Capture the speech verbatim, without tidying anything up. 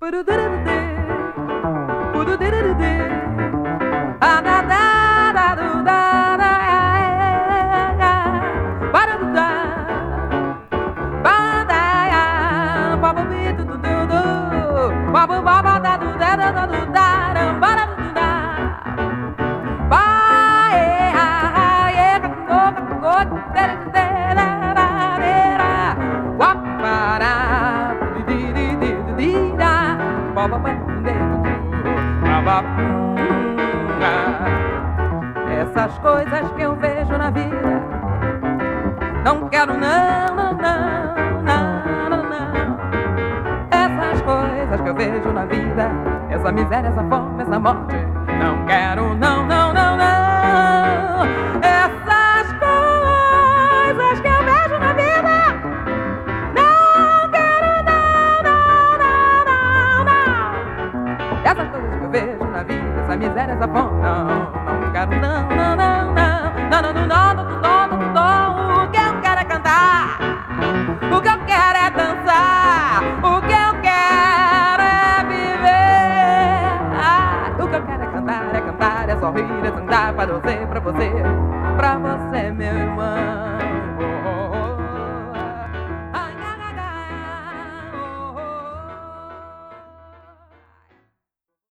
Essas coisas que eu vejo na vida, não quero não, não, não, não, não, não. Essas coisas que eu vejo na vida, essa miséria, essa fome, essa morte, não quero não, não, não, não. Essas coisas que eu vejo na vida, não quero não, não, não, não, não. Essas coisas que eu vejo na vida, essa miséria, essa fome, não, não quero não, não, não, não. Não, não, não, não, não, não, não, não. O que eu quero é cantar, o que eu quero é dançar, o que eu quero é viver. Ah, o que eu quero é cantar, é cantar, é sorrir, é cantar para você, pra você, pra você, meu irmão.